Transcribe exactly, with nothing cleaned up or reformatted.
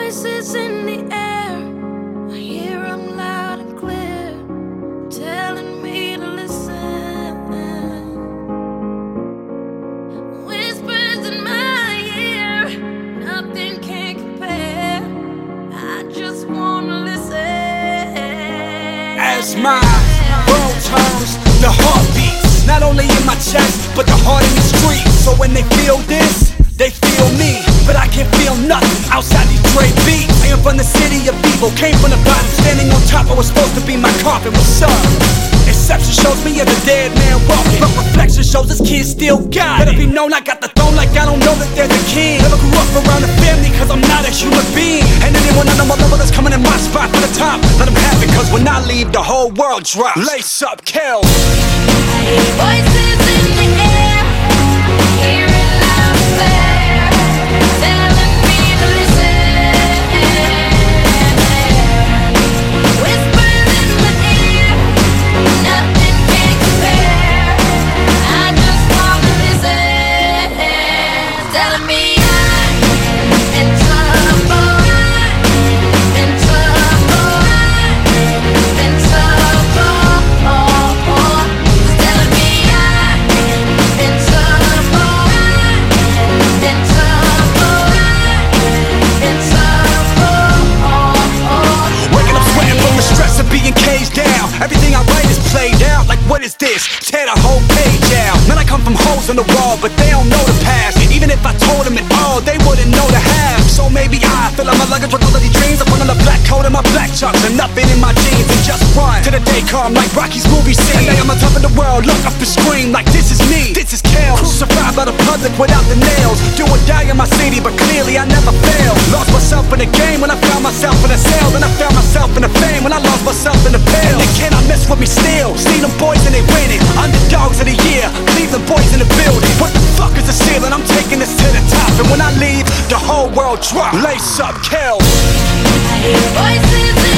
voices in the air, I hear them loud and clear, telling me to listen. Whispers in my ear, nothing can compare. I just wanna listen. As my world turns, the heart beats, not only in my chest, but the heart in the streets. So when they feel this, they feel me, but I can't feel nothing outside these Dre beats. I am from the city of evil, came from the bottom, standing on top. I was supposed to be my coffin. What's up? Exception shows me as a dead man walking, but reflection shows this kid still got it. Let it be known I got the throne like I don't know that there's a king. Never grew up around a family cause I'm not a human being. And anyone on my level that's coming in my spot for the top, let them have it cause when I leave the whole world drops. Lace up, kill. Voices in the air, hear it loud and clear, telling me to listen. Whispers in my ear, nothing can compare. I just wanna listen, telling me I'm in trouble, in trouble, in trouble. Telling me I'm in trouble, in trouble, in trouble. Waking up sweating from the stress of being caged down. Everything I write is played out. Like what is this? Tear the whole page out. Man, I come from holes in the wall, but they don't know the past. Even if I told them it all, they wouldn't know the half. So maybe I fill up my luggage with all of these dreams. I put on a black coat and my black chucks and nothing in my jeans and just run to the day come like Rocky's movie scene. And I'm on top of the world, look up and scream like this is me, this is Kel. Crucified by the public without the nails. Do or die in my city, but clearly I never fail. Lost myself in the game when I found myself in a cell. Then I found myself in the fame when I lost myself in the pale. And they cannot mess with me still. See them boys and they winning. Underdogs of the year, Cleveland boys in the building. What the fuck is the ceiling? I'm taking this to the top. And when I leave, the whole world drop. Lace up, Kel. Voices in